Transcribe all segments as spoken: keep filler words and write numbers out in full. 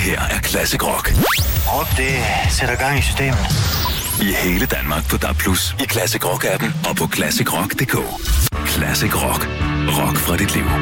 her er Classic Rock. Og det sætter gang i systemet. I hele Danmark på D A B plus, i Classic Rock-appen og på classic rock punktum d k. Classic Rock. Rock fra dit liv.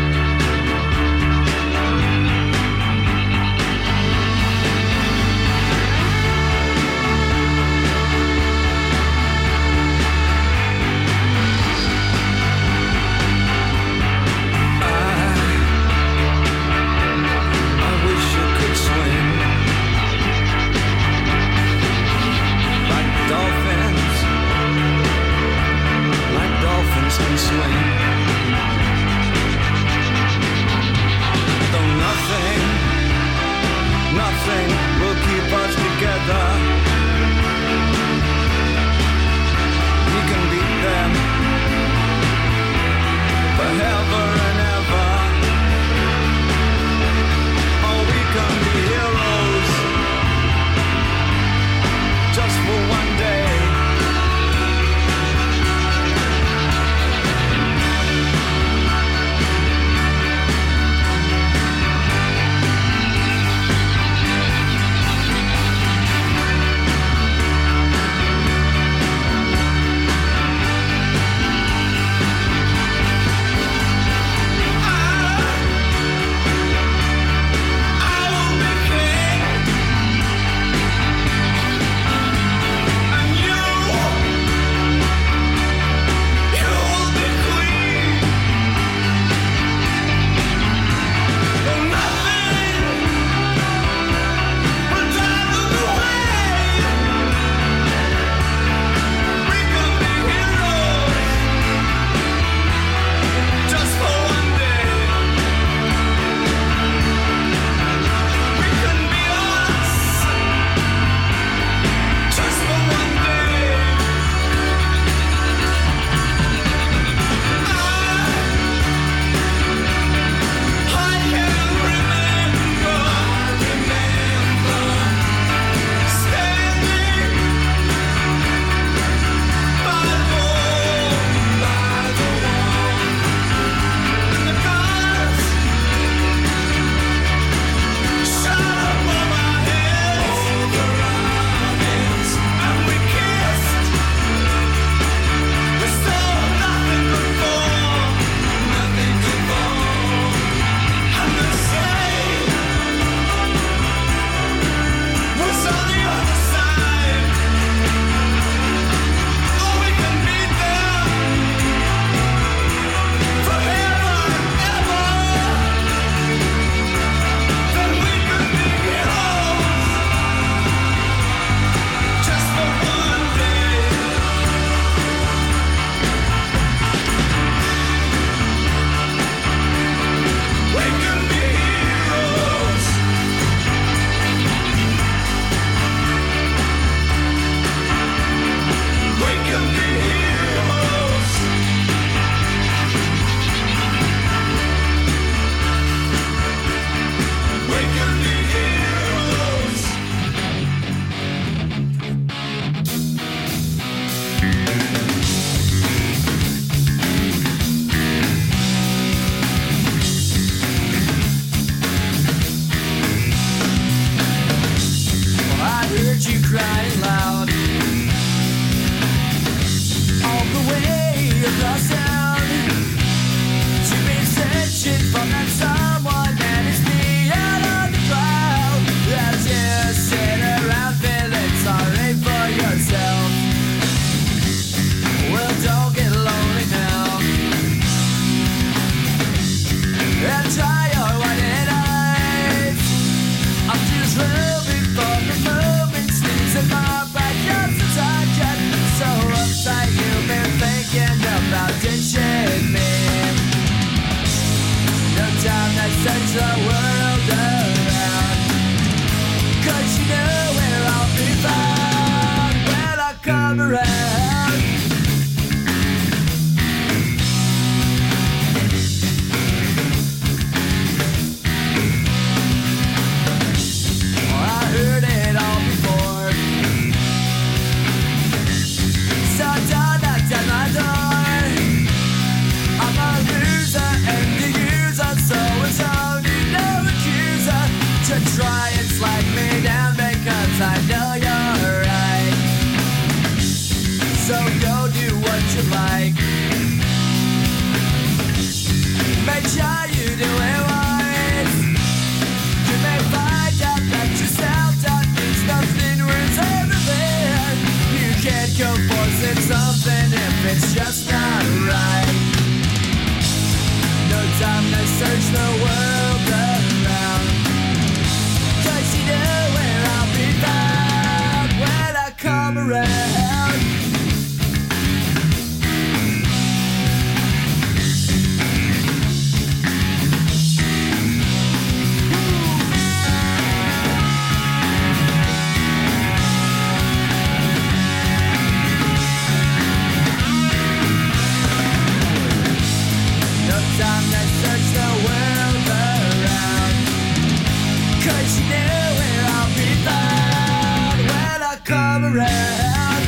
around.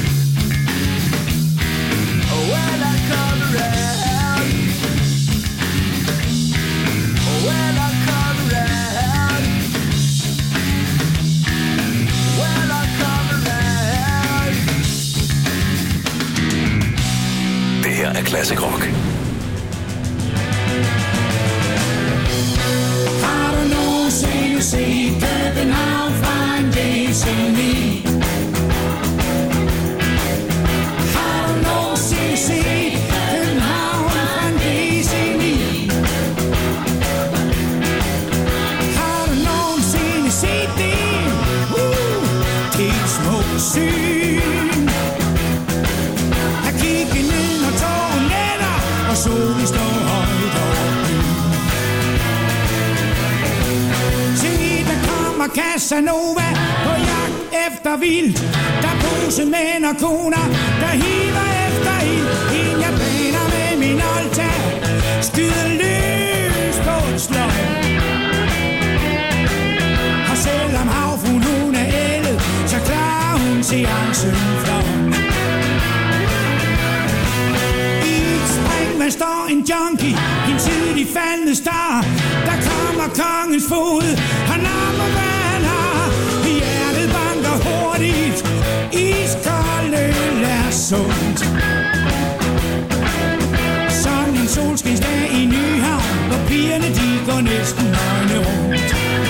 When I come around. When I come around. When I come around. Det her er Classic Rock. Har du nogensinde set København fra en dag som ni? Har du nogensinde set København fra en dag som ni? Har du nogensinde set det? Uh, det er et smukt syn. At kigge ned når tågen letter, og solen står højt over byen. Casanova på jagt efter vild. Der er posemænd og koner, der hiver efter ild. En japaner med min olta skyder løs på et sløj. Og selvom havfruen hun er ældet, så klarer hun seancen flot. I et springvand står en junkie, en tidlig faldende star. Der kommer kongens fod, han napper hvad han har. Hjertet banker hurtigt, iskold øl er sundt. Sådan en solskinsdag i Nyhavn, hvor pigerne de går næsten nøgne rundt.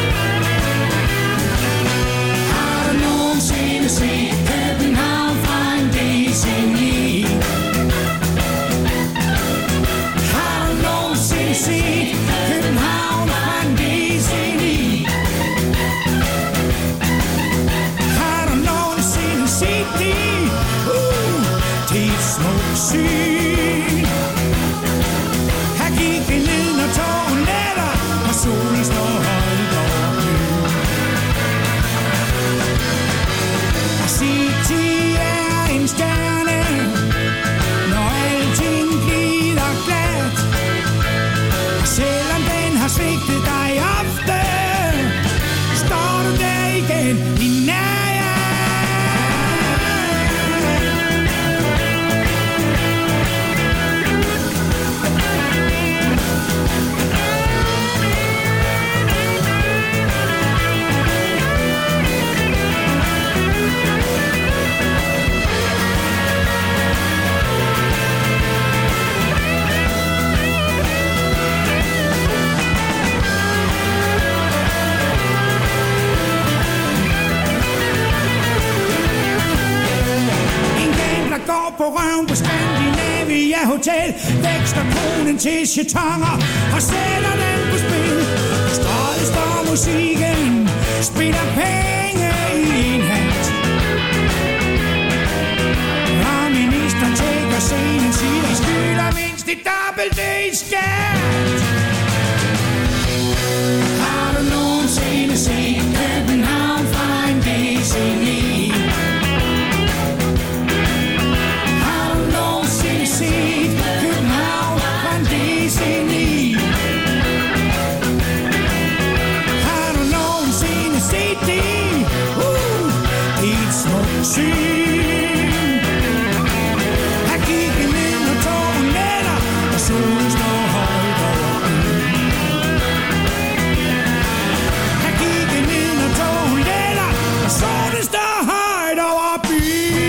Har du nogensinde set København fra en dag som ni? Har du nogensinde set København fra en dag som ni? Har du nogensinde set det? Uh, det er et smukt syn. Her gik vi ned når tågen letter, og solen står højt over byen. Og City er en stjerne, når alting glider glat. Og selvom den har svigtet dig ofte, står du der igen i nærheden. Går på røven på Scandinavia Hotel, vækster konen til chatonger og sætter den på spil. Strøget står musikken, spiller penge i en hat. Og ministeren tækker scenen, siger I skylder mindst det dobbelte i skat. Har du nogensinde set København fra en dag som ni? Set København fra en dag som ni? Har du nogensinde set det? Uh, det er et smukt syn. Her gik vi ned når tågen letter, og solen står højt over byen. Her gik vi ned når tågen letter, og solen står højt over byen.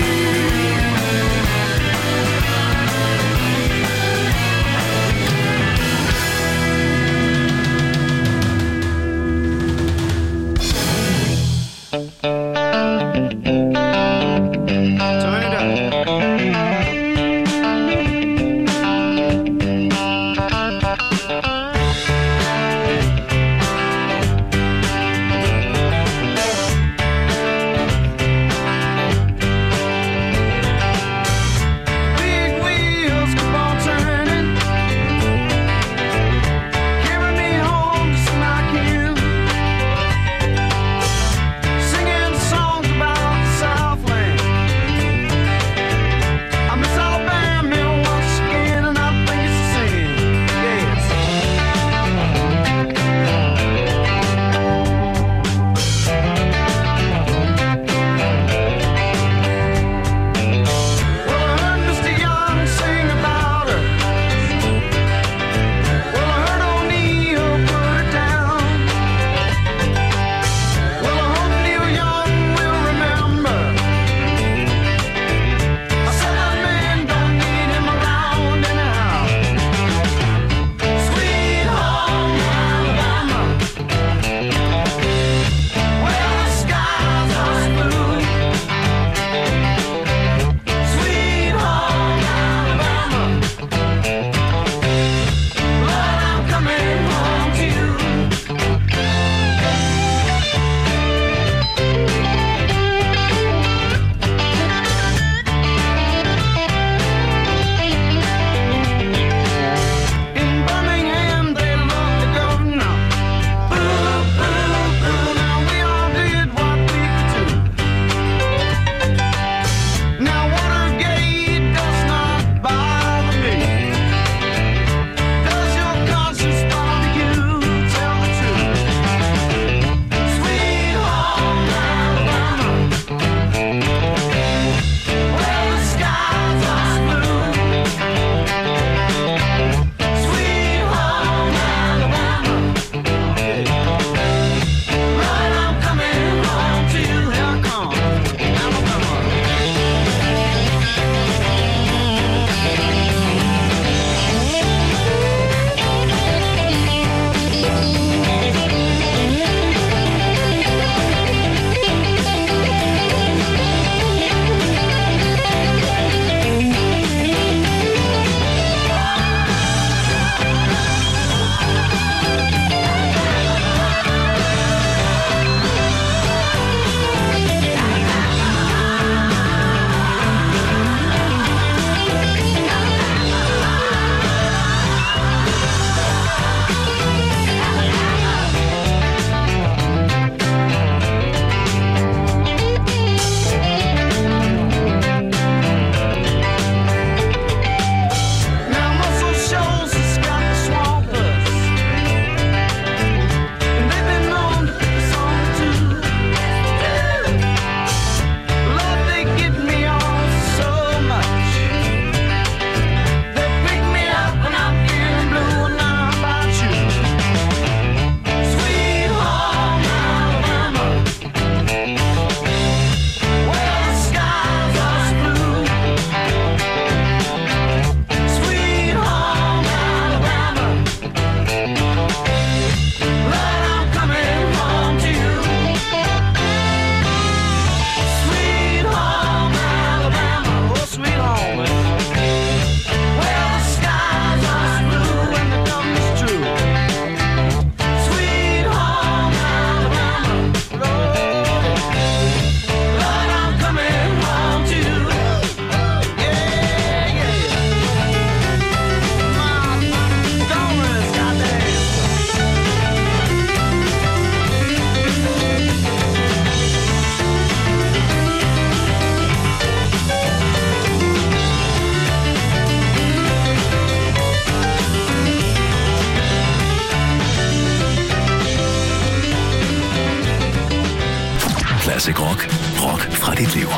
Classic Rock. Rock fra dit liv.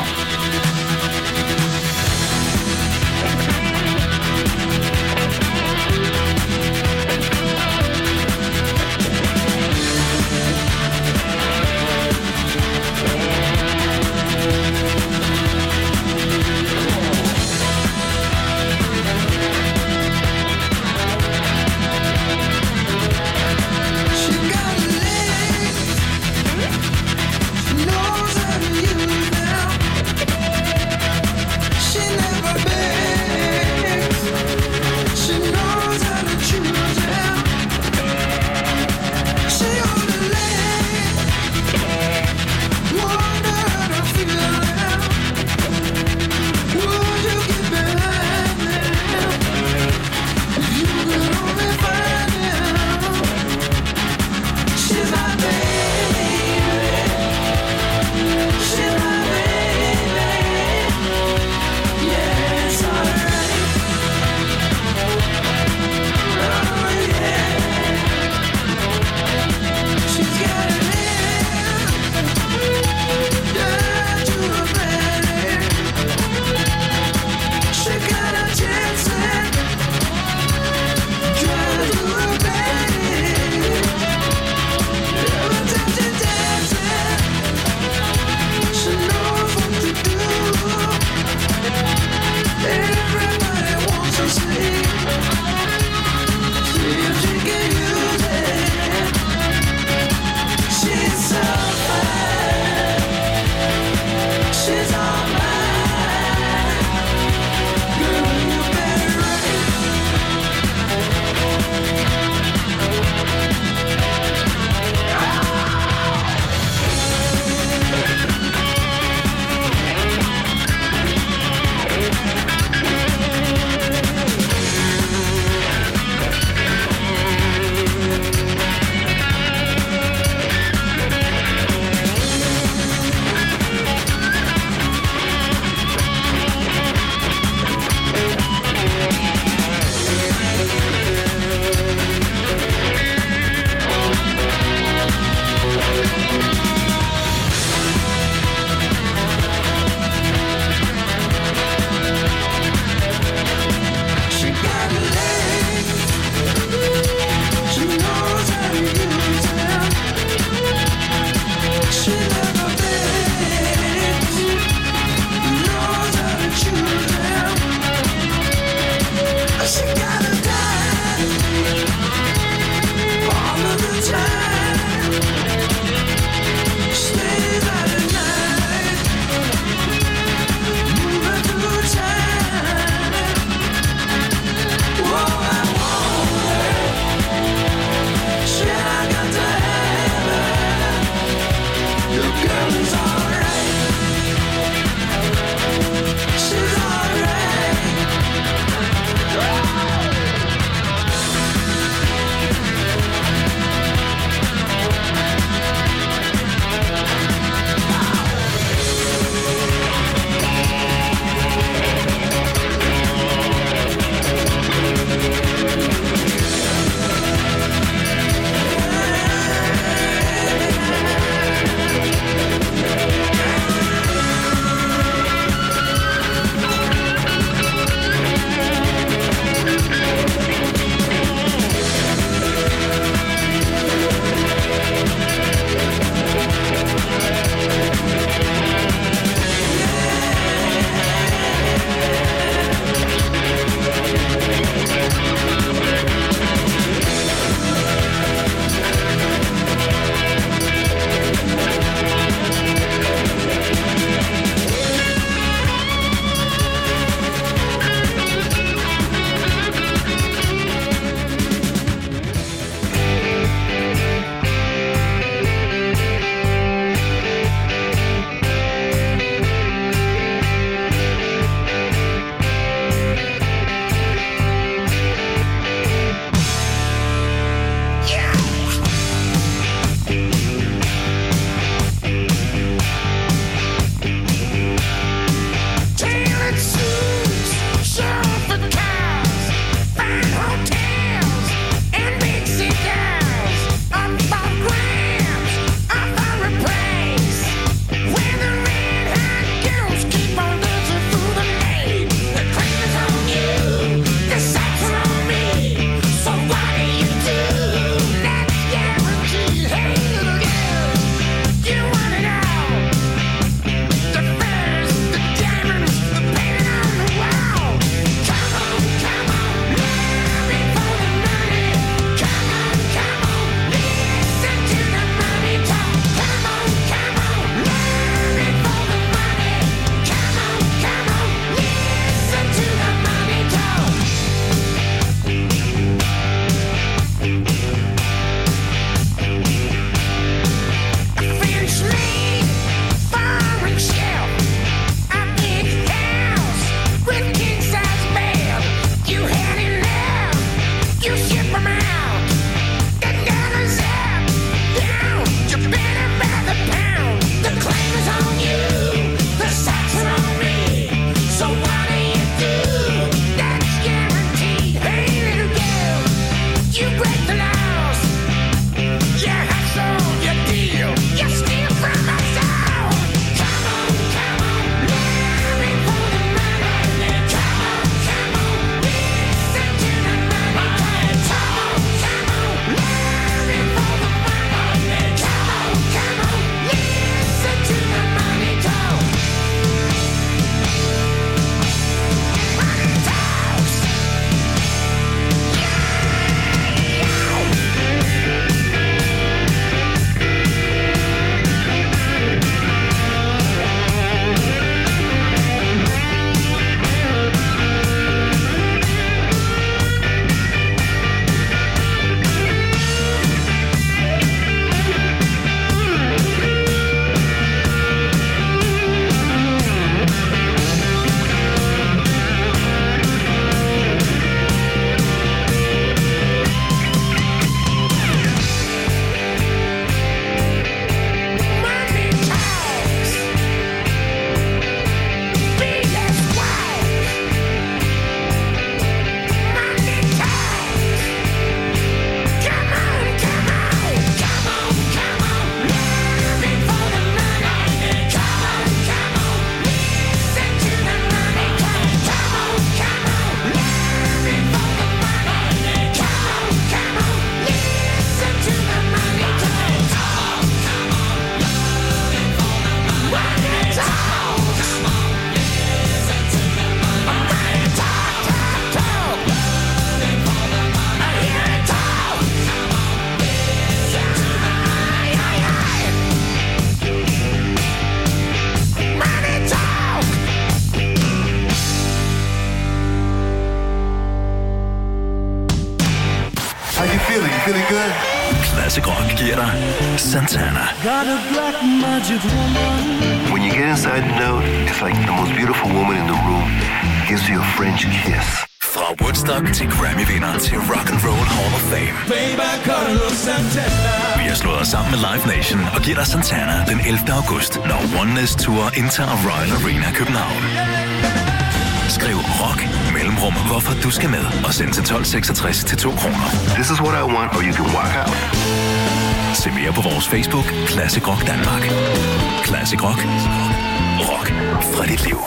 good. Classic Rock giver dig Santana. Got a black magic woman. When you get inside the note, it's like the most beautiful woman in the room gives you a French kiss. Fra Woodstock til Grammy-vinder til Rock and Roll Hall of Fame. Baby, I got a little Santana. Vi har slået os sammen med Live Nation og giver dig Santana den ellevte august, når Oneness Tour indtager Royal Arena København. Skriv rock mellemrum, hvorfor du skal med, og send til tolv seksogtres til to kroner. This is what I want, or you can walk out. Se mere på vores Facebook, Classic Rock Danmark. Classic Rock. Rock fra dit liv.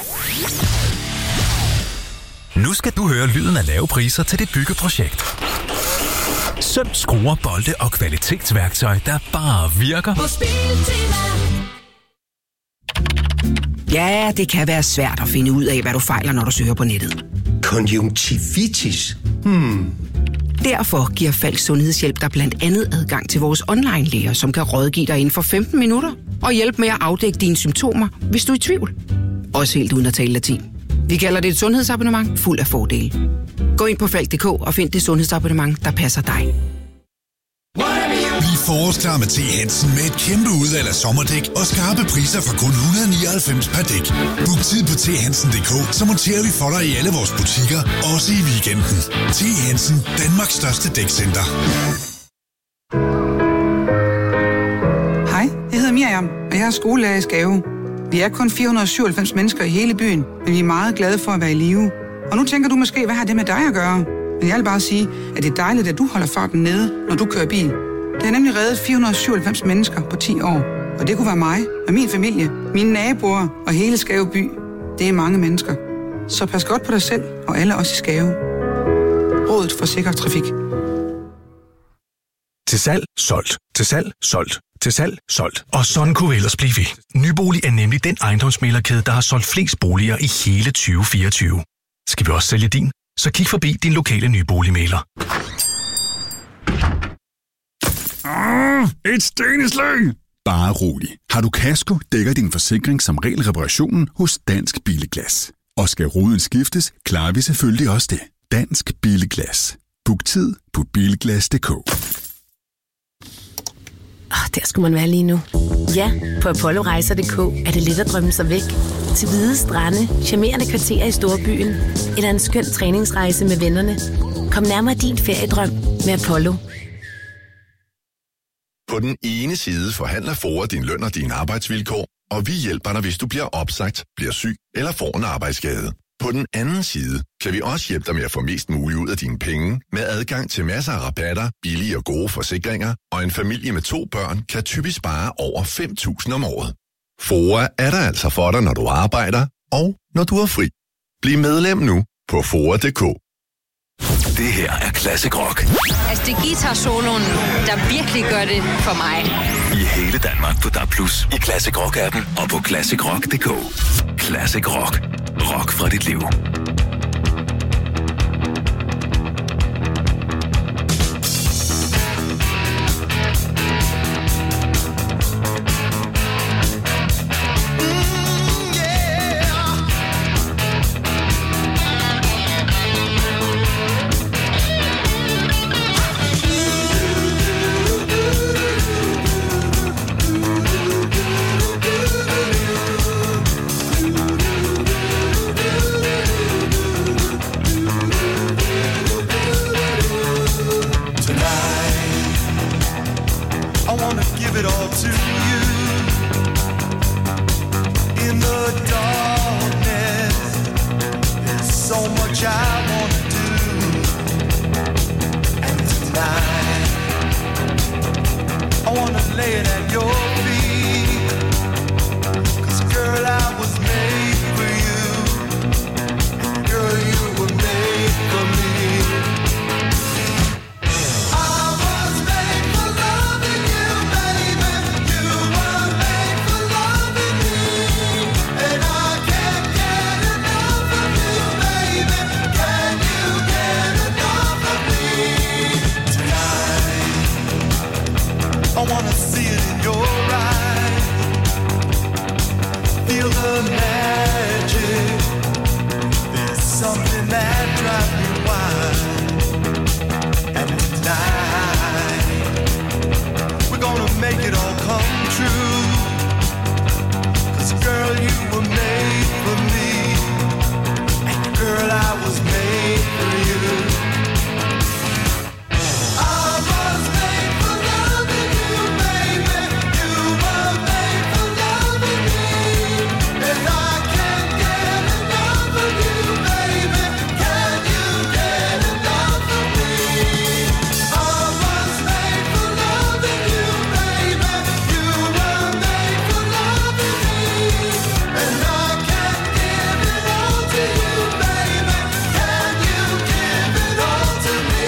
Nu skal du høre lyden af lave priser til dit byggeprojekt. Søm, skruer, bolde og kvalitetsværktøj, der bare virker. På Biltema. Ja, det kan være svært at finde ud af, hvad du fejler, når du søger på nettet. Konjunktivitis? Hmm. Derfor giver Falk Sundhedshjælp dig blandt andet adgang til vores online-læger, som kan rådgive dig inden for femten minutter og hjælpe med at afdække dine symptomer, hvis du er i tvivl. Også helt uden at tale latin. Vi kalder det et sundhedsabonnement fuld af fordele. Gå ind på falk punktum d k og find det sundhedsabonnement, der passer dig. Bliv forårsklar med T. Hansen med et kæmpe udvalg af sommerdæk og skarpe priser fra kun et hundrede og nioghalvfems per dæk. Book tid på t hansen punktum d k, så monterer vi for dig i alle vores butikker, også i weekenden. T. Hansen, Danmarks største dækcenter. Hej, jeg hedder Miriam, og jeg er skolelærer i Skave. Vi er kun fire hundrede og syvoghalvfems mennesker i hele byen, men vi er meget glade for at være i live. Og nu tænker du måske, hvad har det med dig at gøre? Men jeg vil bare sige, at det er dejligt, at du holder farten nede, når du kører bil. Det har nemlig reddet fire hundrede og syvoghalvfems mennesker på ti år. Og det kunne være mig og min familie, mine naboer og hele Skave by. Det er mange mennesker. Så pas godt på dig selv og alle os i Skave. Rådet for sikker trafik. Til salg, solgt. Til salg, solgt. Til salg, solgt. Og sådan kunne vi ellers blive ved. Nybolig er nemlig den ejendomsmæglerkæde, der har solgt flest boliger i hele tyve fireogtyve. Skal vi også sælge din? Så kig forbi din lokale nyboligmægler. Ah, et steneslæg! Bare rolig. Har du kasko, dækker din forsikring som regel reparationen hos Dansk Billeglas. Og skal ruden skiftes, klarer vi selvfølgelig også det. Dansk Billeglas. Book tid på bilglas punktum d k. Oh, der skulle man være lige nu. Ja, på apollorejser punktum d k er det let at drømme sig væk. Til hvide strande, charmerende kvarterer i storbyen, eller en skøn træningsrejse med vennerne. Kom nærmere din feriedrøm med Apollo. På den ene side forhandler FOA din løn og dine arbejdsvilkår, og vi hjælper dig, hvis du bliver opsagt, bliver syg eller får en arbejdsskade. På den anden side kan vi også hjælpe dig med at få mest muligt ud af dine penge, med adgang til masser af rabatter, billige og gode forsikringer, og en familie med to børn kan typisk spare over fem tusind om året. FOA er der altså for dig, når du arbejder, og når du er fri. Bliv medlem nu på foa punktum d k. Det her er Classic Rock. Altså, det er guitar-soloen, der virkelig gør det for mig. I hele Danmark på D A B plus, i Classic Rock-appen og på classic rock punktum d k. Classic Rock. Rock fra dit liv. Something that drives me wild, and tonight girl, you were made for me. And girl, I was made for you. I was made for loving you, baby. You were made for loving me. And I can't get enough of you, baby. Can you get enough of me? I was made for loving you, baby. You were made for loving me. And I can't give it all to you, baby. Can you give it all to me?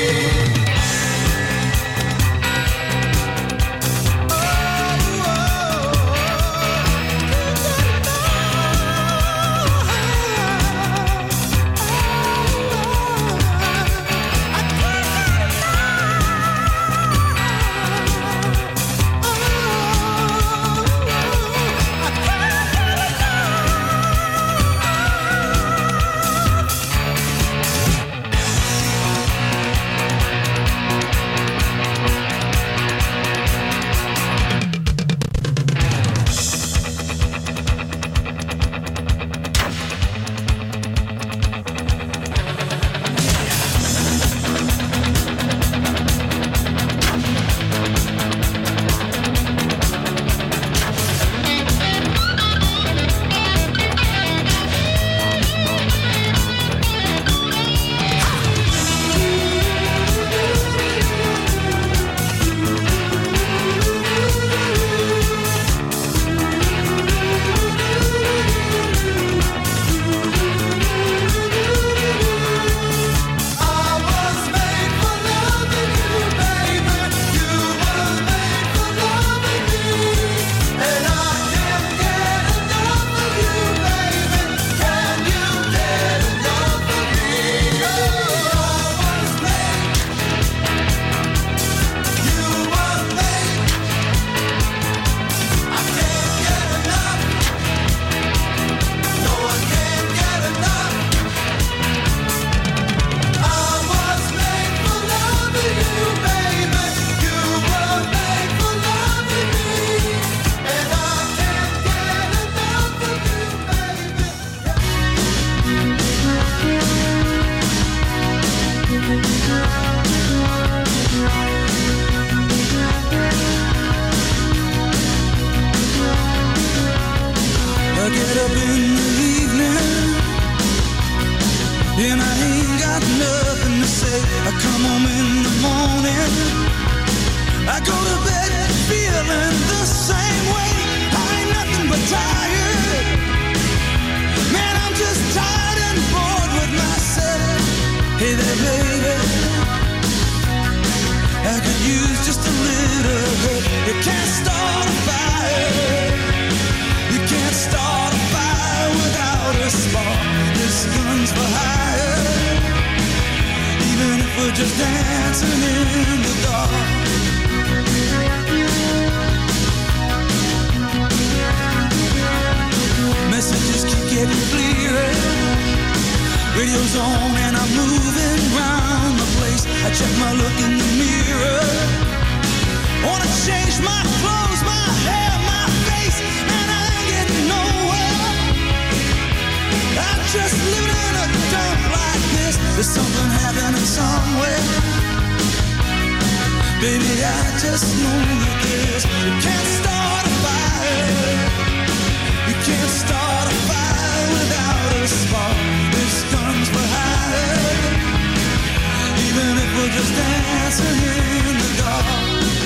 I get up in the evening and I ain't got nothing to say. I come home in the morning, I go to bed feeling the same way. I ain't nothing but tired. Man, I'm just tired and bored with myself. Hey there, baby, I could use just a little help. You can't start a fire. You can't start a fire without a spark. This gun's for hire. Even if we're just dancing in the dark. Messages keep getting clearer. Radio's on and I'm moving round the place. I check my look in the mirror. Wanna change my clothes, my hair, my face, and I ain't getting nowhere. I'm just living in a dump like this. There's something happening somewhere. Baby, I just know that this. You can't start a fire. You can't start a fire without a spark. This gun's for hire. Even if we're just dancing in the dark.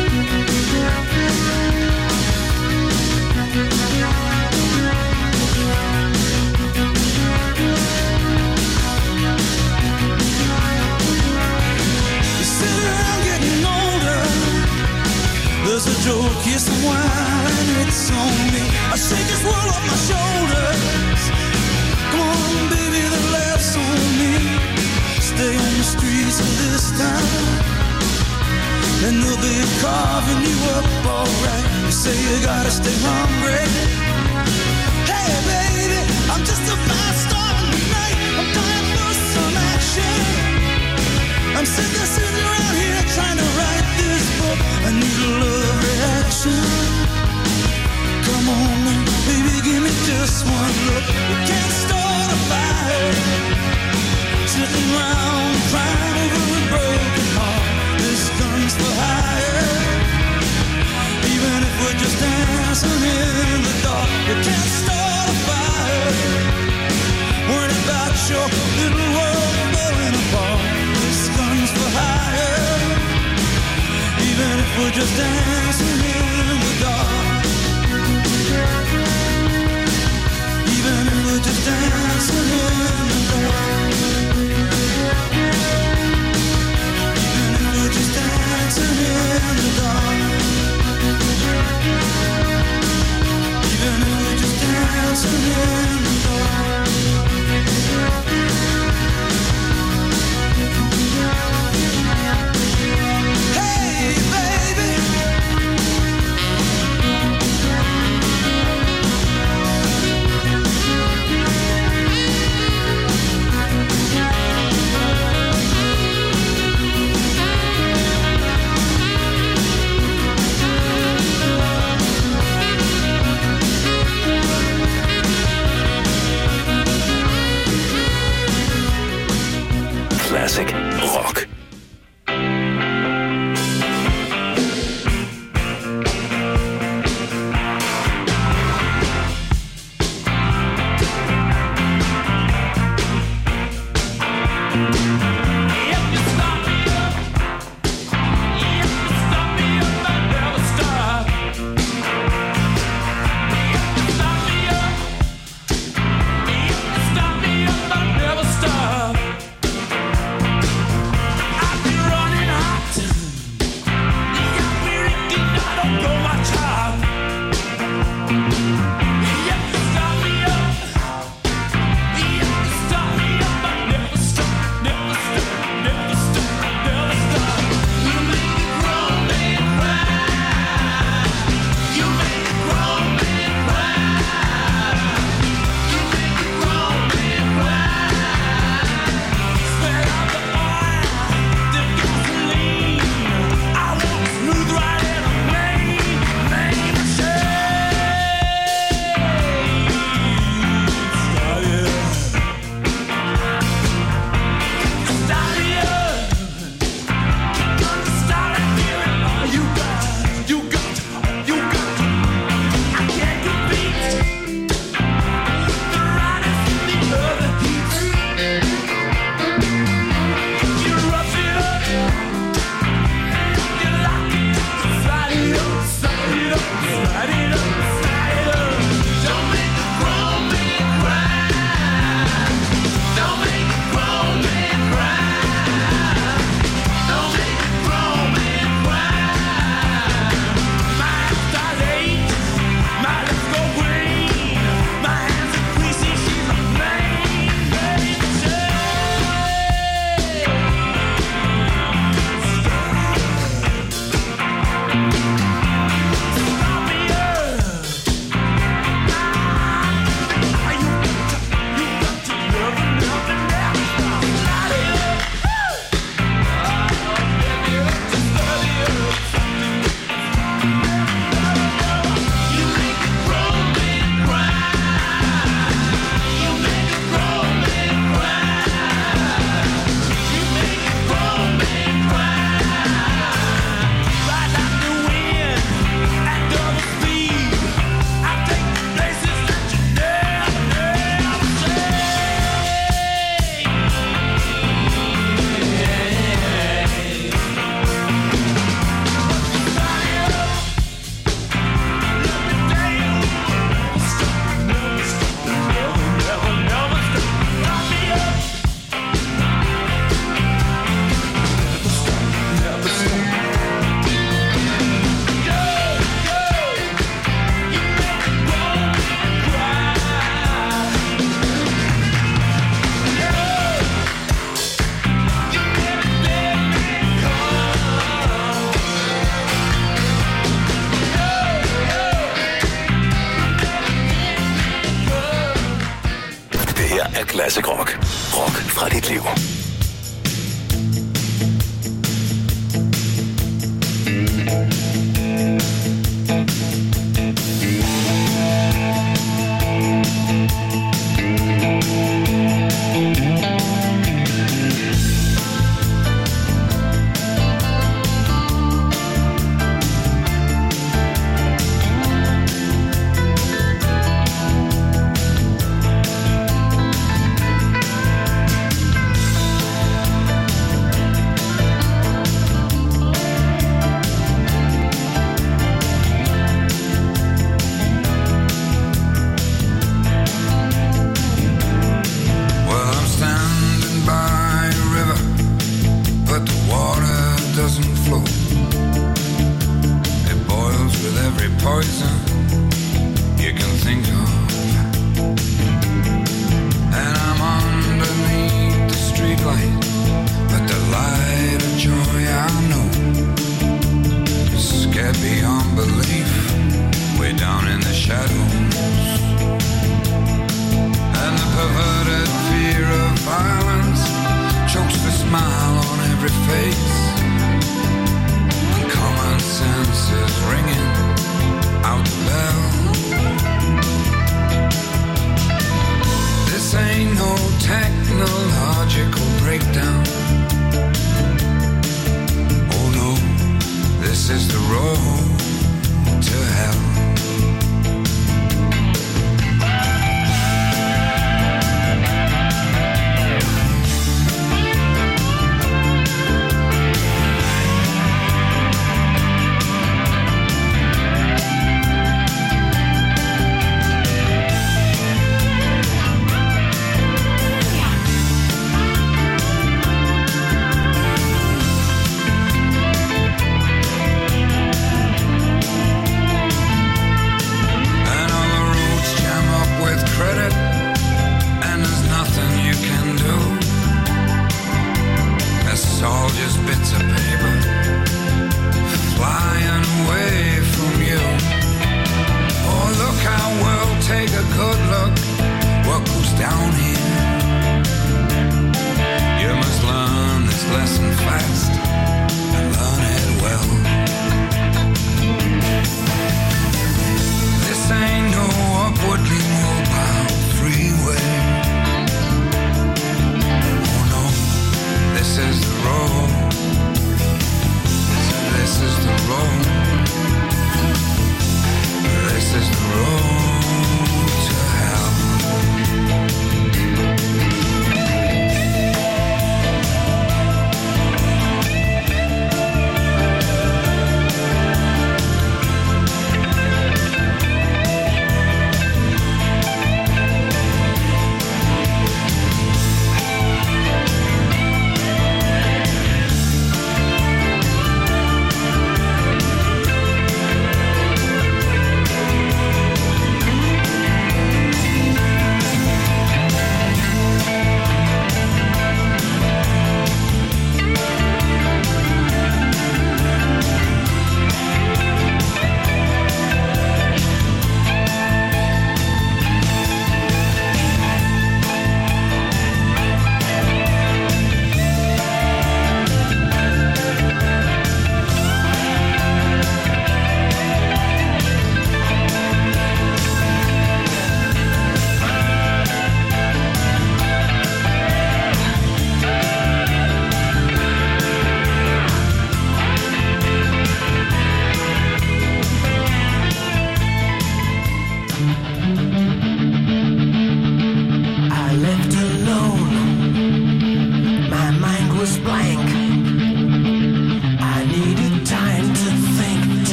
There's a joke, here's some wine, it's on me. I shake this world off my shoulders. Come on, baby, the laughs on me. Stay on the streets of this town, and they'll be carving you up alright. You say you gotta stay hungry. Hey, baby, I'm just about starting tonight. I'm dying for some action. I'm sitting, sitting around here trying to write this book. I need a love reaction. Come on, baby, give me You can't start a fire. Sitting around crying over a broken heart. This gun's for hire. Even if we're just dancing in the dark, you can't start a fire. Worried about your little world falling apart. This gun's for hire. Even if we're just dancing in the dark. Even if we're just dancing in the dark. Even if we're just dancing in the dark. Even if we're just dancing in the dark. Hey, baby. Classic rock. er Classic Rock. Rock fra dit liv.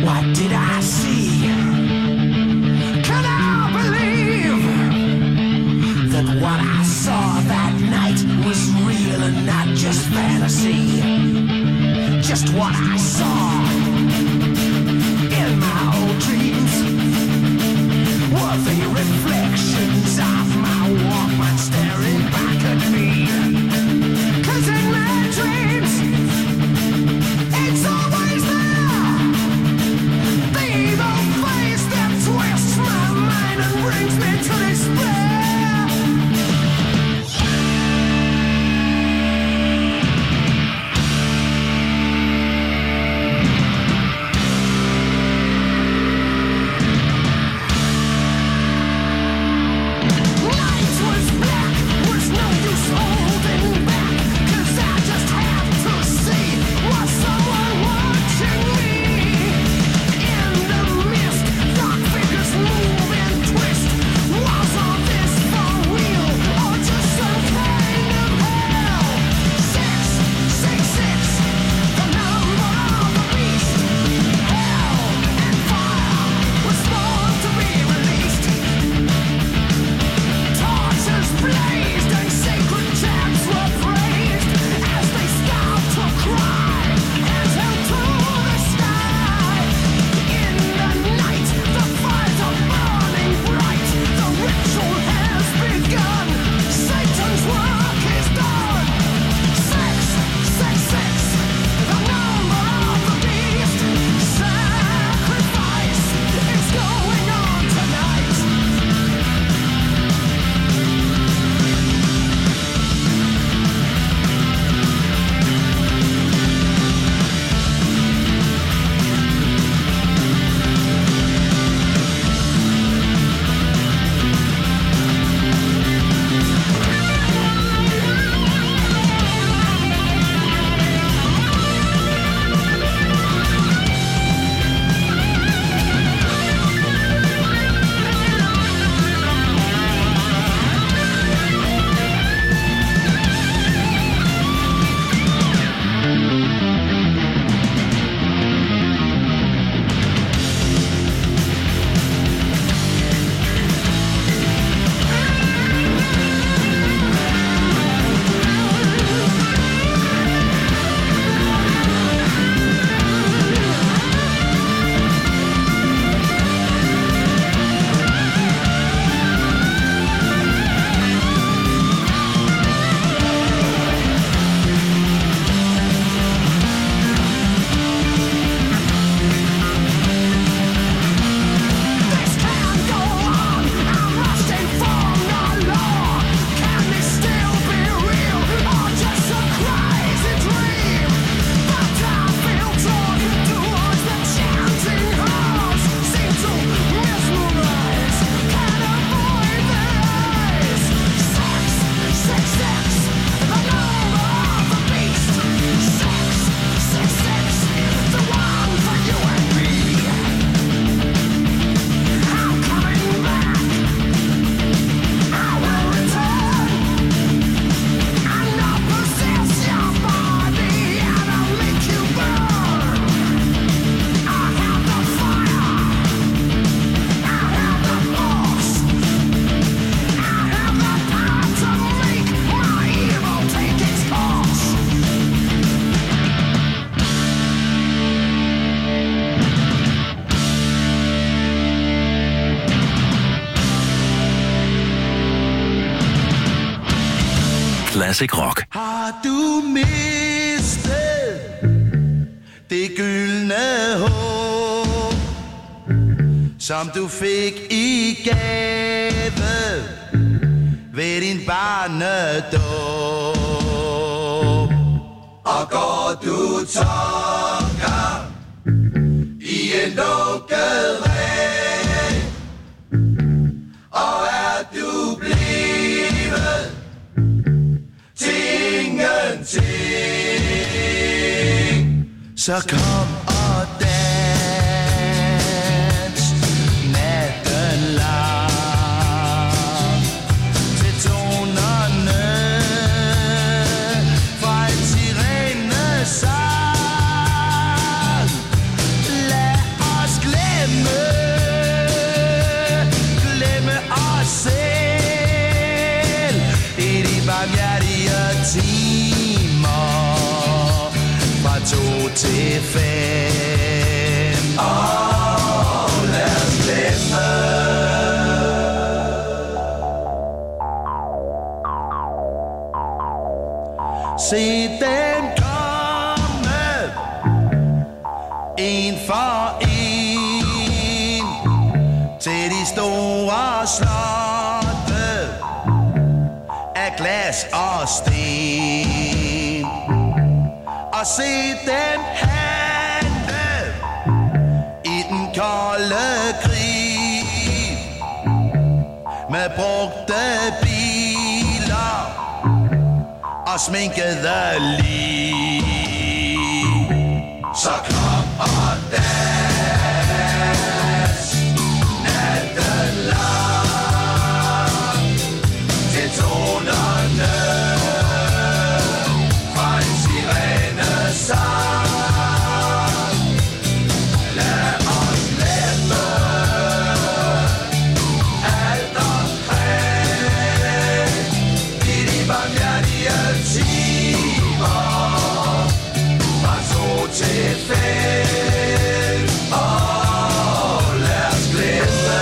What did I see? Can I believe that what I saw that night was real and not just fantasy? Just what I saw in my old dreams were the reflections of my Walkman staring back at me. 'Cause in my dreams, it's always there. The evil face that twists my mind and brings me to despair. Classic rock. Har du mistet det gyldne håb, som du fik i gave ved din barnedåb? Og går du tonker i en lukket ræ, og er du blevet til ingenting, så kom og dans natten lang til tonerne fra en sirenesang. Lad os se dem komme, en for en, til de store slotte af glas og sten, og se dem handle i den kolde krig med brugte biler og sminkede lig. Så kom og dans natten lang til tonerne fra en sirenesang. Lad os glemme alt omkring i de barmhjertige timer fra to til fem. Åh, lad os glemme.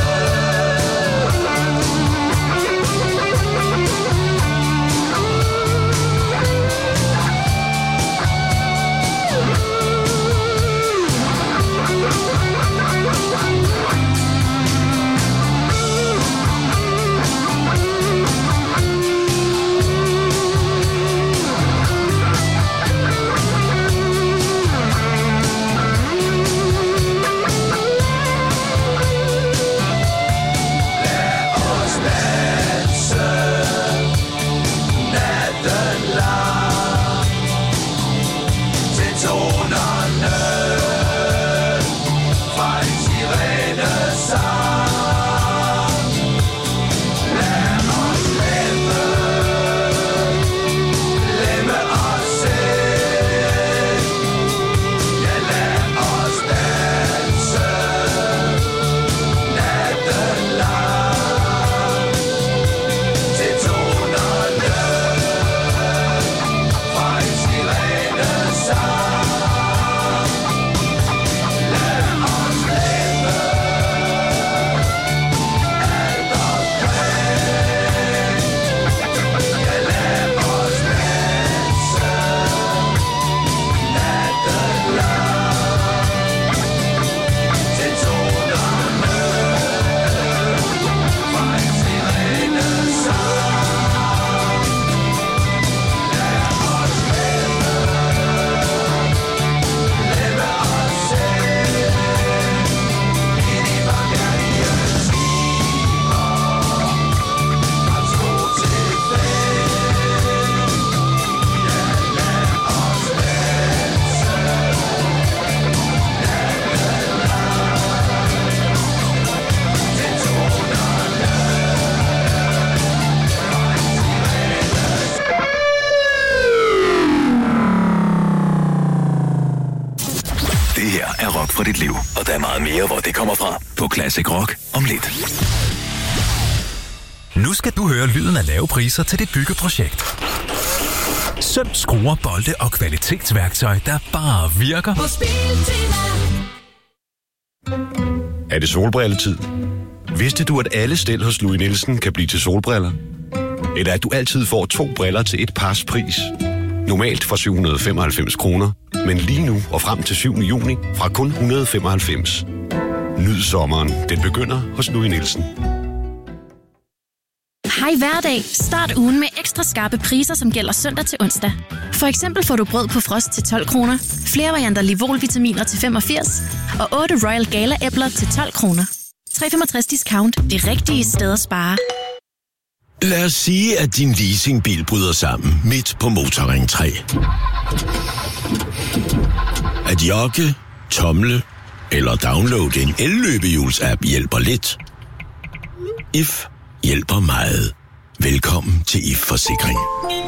For dit liv, og der er meget mere, hvor det kommer fra på Classic Rock om lidt. Nu skal du høre lyden af lave priser til dit byggeprojekt. Søm, skruer, bolde og kvalitetsværktøj, der bare virker. Er det solbrilletid? Vidste du, at alle stel hos Louis Nielsen kan blive til solbriller? Eller at du altid får to briller til et pars pris? Normalt for syv hundrede og femoghalvfems kroner, men lige nu og frem til syvende juni fra kun et hundrede og femoghalvfems. Nyd sommeren. Den begynder hos Louis Nielsen. Hej hverdag. Start ugen med ekstra skarpe priser, som gælder søndag til onsdag. For eksempel får du brød på frost til tolv kroner, flere varianter Livol-vitaminer til femogfirs og otte Royal Gala-æbler til tolv kroner. tre komma femogtres discount. Det rigtige sted at spare. Lad os sige, at din leasingbil bryder sammen midt på Motorring tre. At jogge, tomle eller downloade en elløbehjuls-app hjælper lidt. I F hjælper meget. Velkommen til I F Forsikring.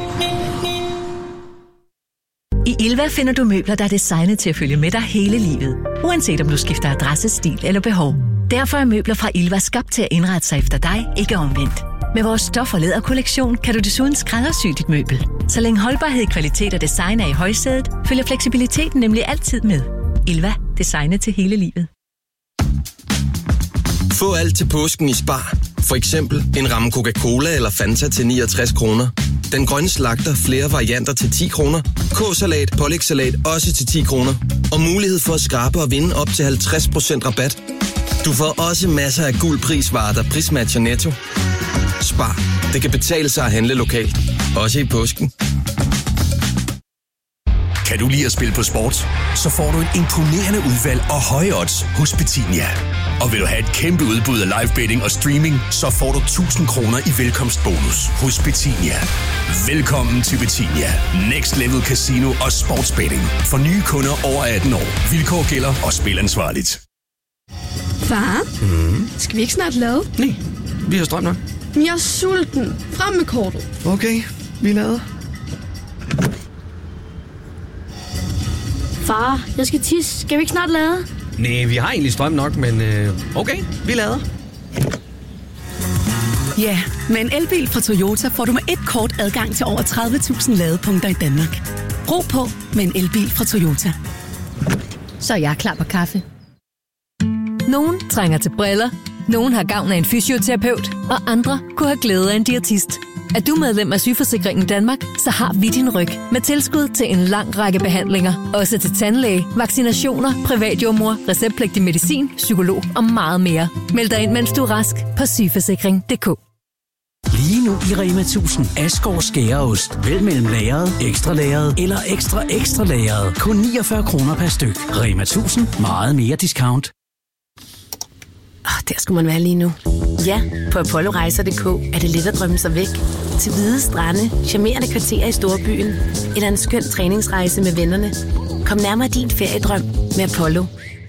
I Ilva finder du møbler, der er designet til at følge med dig hele livet. Uanset om du skifter adresse, stil eller behov. Derfor er møbler fra Ilva skabt til at indrette sig efter dig, ikke omvendt. Med vores stof- og læderkollektion kan du desuden skræddersy dit møbel. Så længe holdbarhed, kvalitet og design er i højsædet, følger fleksibiliteten nemlig altid med. Ilva. Designet til hele livet. Få alt til påsken i Spar. For eksempel en ramme Coca-Cola eller Fanta til niogtres kroner. Den grønne slagter flere varianter til ti kroner. K-salat, pålægssalat også til ti kroner. Og mulighed for at skrabe og vinde op til halvtreds procent rabat. Du får også masser af guld prisvarer, der prismatcher Netto. Spar. Det kan betale sig at handle lokalt. Også i påsken. Kan du lide at spille på sport? Så får du et imponerende udvalg og høje odds hos Betinia. Og vil du have et kæmpe udbud af live betting og streaming, så får du tusind kroner i velkomstbonus hos Betinia. Velkommen til Betinia. Next Level Casino og Sportsbetting. For nye kunder over atten år. Vilkår gælder og spil ansvarligt. Far, Mm. skal vi ikke snart lade? Nej, vi har strøm nok. Jeg er sulten. Frem med kortet. Okay, vi lader. Far, jeg skal tisse. Skal vi ikke snart lade? Nej, vi har egentlig strøm nok, men øh, okay, vi lader. Ja, med en elbil fra Toyota får du med et kort adgang til over tredive tusind ladepunkter i Danmark. Brug på med en elbil fra Toyota. Så er jeg klar på kaffe. Nogen trænger til briller, nogen har gavn af en fysioterapeut, og andre kunne have glæde af en diætist. Er du medlem af Sygeforsikringen Danmark, så har vi din ryg med tilskud til en lang række behandlinger. Også til tandlæge, vaccinationer, privatjordmor, receptpligtig medicin, psykolog og meget mere. Meld dig ind, mens du er rask på sygeforsikring punktum d k. Lige nu i Rema tusind Asgaard skæreost. Vælg mellem lagret, ekstra lagret eller ekstra ekstra lagret. Kun niogfyrre kroner per styk. Rema tusind. Meget mere discount. Oh, der skulle man være lige nu. Ja, på apollorejser punktum d k er det let at drømme sig væk. Til hvide strande, charmerende kvarterer i storbyen, eller en skøn træningsrejse med vennerne. Kom nærmere din feriedrøm med Apollo.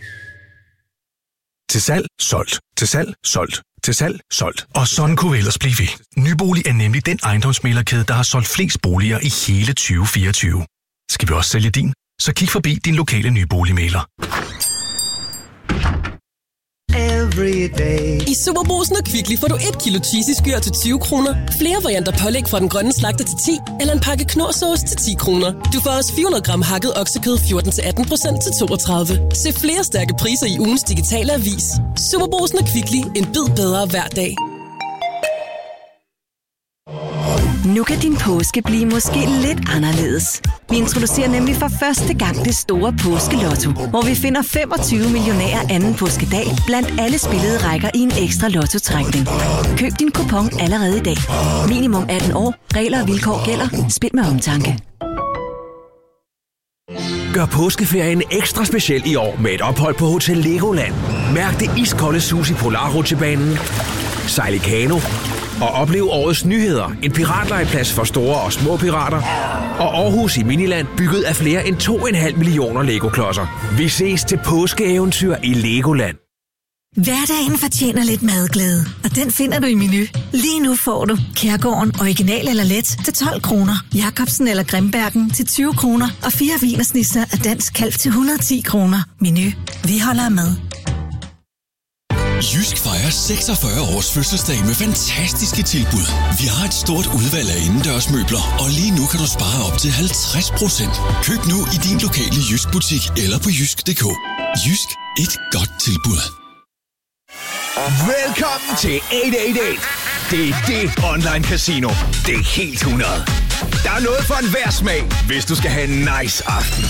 Til salg, solgt. Til salg, solgt. Til salg, solgt. Og sådan kunne vi ellers blive ved. Nybolig er nemlig den ejendomsmæglerkæde, der har solgt flest boliger i hele tyve fireogtyve. Skal vi også sælge din? Så kig forbi din lokale nyboligmægler. I Superbrugsen og Kvickly får du et kilo cheesy skyr til tyve kroner, flere varianter pålæg fra den grønne slagter til ti, eller en pakke knorrsauce til ti kroner. Du får også fire hundrede gram hakket oksekød fjorten til atten procent til toogtredive. Se flere stærke priser i ugens digitale avis. Superbrugsen og Kvickly. En bid bedre hver dag. Nu kan din påske blive måske lidt anderledes. Vi introducerer nemlig for første gang det store påskelotto, hvor vi finder femogtyve millionærer anden påskedag blandt alle spillede rækker i en ekstra lottotrækning. Køb din kupon allerede i dag. Minimum atten år. Regler og vilkår gælder. Spil med omtanke. Gør påskeferien ekstra speciel i år med et ophold på Hotel Legoland. Mærk det iskolde sus i Polarrutsjebanen, sejl i kano og oplev årets nyheder. En piratlejeplads for store og små pirater. Og Aarhus i Miniland, bygget af flere end to komma fem millioner Lego-klodser. Vi ses til påskeeventyr i Legoland. Hverdagen fortjener lidt madglæde, og den finder du i Menu. Lige nu får du Kærgården original eller let til tolv kroner, Jacobsen eller Grimbergen til tyve kroner og fire wienersnitzer af dansk kalv til et hundrede og ti kroner. Menu. Vi holder af mad. Jysk fejrer seksogfyrre års fødselsdag med fantastiske tilbud. Vi har et stort udvalg af indendørsmøbler, og lige nu kan du spare op til halvtreds procent. Køb nu i din lokale Jysk butik eller på jysk punktum d k. Jysk. Et godt tilbud. Velkommen til otte otte otte. Det er det online casino. Det er helt hundrede. Der er noget for enhver smag, hvis du skal have en nice aften.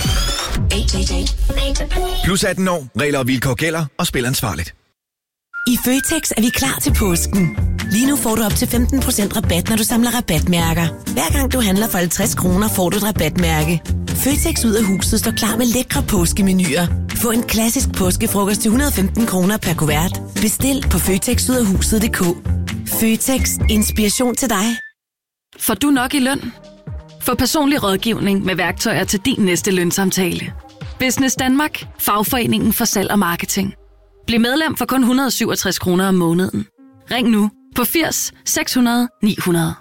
Plus atten år. Regler og vilkår gælder, og spil ansvarligt. I Føtex er vi klar til påsken. Lige nu får du op til femten procent rabat, når du samler rabatmærker. Hver gang du handler for halvtreds kroner, får du et rabatmærke. Føtex ud af huset står klar med lækre påskemenuer. Få en klassisk påskefrokost til et hundrede og femten kroner per kuvert. Bestil på føtex ud af huset punktum d k. Føtex. Inspiration til dig. Får du nok i løn? Få personlig rådgivning med værktøjer til din næste lønsamtale. Business Danmark. Fagforeningen for salg og marketing. Bliv medlem for kun et hundrede og syvogtres kroner om måneden. Ring nu på firs seks hundrede ni hundrede.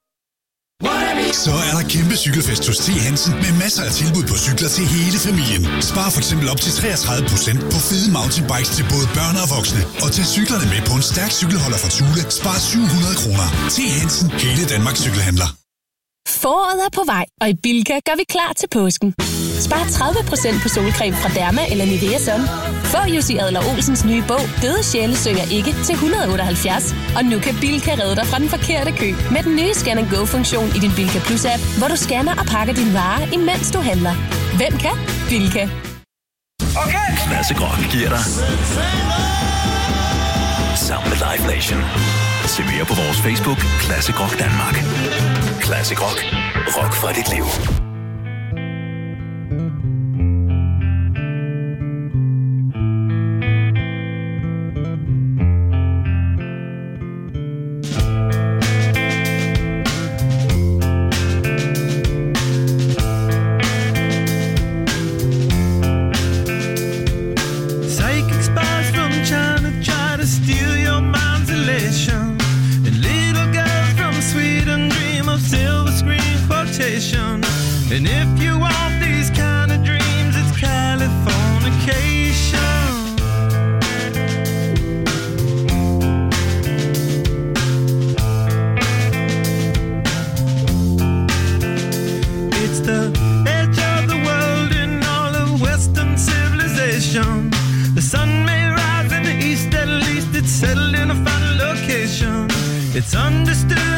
Så er der kæmpe cykelfest hos T. Hansen med masser af tilbud på cykler til hele familien. Spar for eksempel op til treogtredive procent på fede mountainbikes til både børn og voksne. Og tag cyklerne med på en stærk cykelholder fra Thule. Spar syv hundrede kroner. T. Hansen. Hele Danmarks cykelhandler. Foråret er på vej, og i Bilka gør vi klar til påsken. Spar tredive procent på solcreme fra Derma eller Nivea Sun. Få Jussi Adler-Olsens nye bog, Døde sjæle synger ikke, til et hundrede og otteoghalvfjerds. Og nu kan Bilka redde dig fra den forkerte kø med den nye Scan and Go-funktion i din Bilka Plus-app, hvor du scanner og pakker dine varer, imens du handler. Hvem kan? Bilka. Okay. Classic Rock giver dig sammen med Live Nation. Se mere på vores Facebook, Classic Rock Danmark. Classic Rock. Rock fra dit liv. And if you want these kind of dreams, it's Californication. It's the edge of the world in all of Western civilization. The sun may rise in the east, at least it's settled in a final location. It's understood